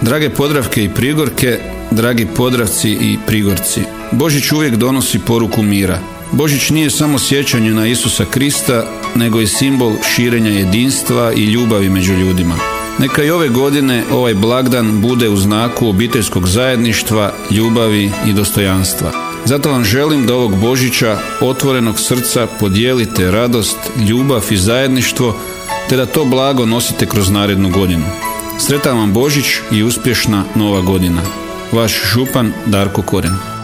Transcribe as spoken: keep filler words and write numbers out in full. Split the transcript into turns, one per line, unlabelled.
Drage Podravke i Prigorke, dragi Podravci i Prigorci, Božić uvijek donosi poruku mira. Božić nije samo sjećanje na Isusa Krista, nego i simbol širenja jedinstva i ljubavi među ljudima. Neka i ove godine ovaj blagdan bude u znaku obiteljskog zajedništva, ljubavi i dostojanstva. Zato vam želim da ovog Božića otvorenog srca podijelite radost, ljubav i zajedništvo, te da to blago nosite kroz narednu godinu. Sretan vam Božić i uspješna nova godina. Vaš župan Darko Koren.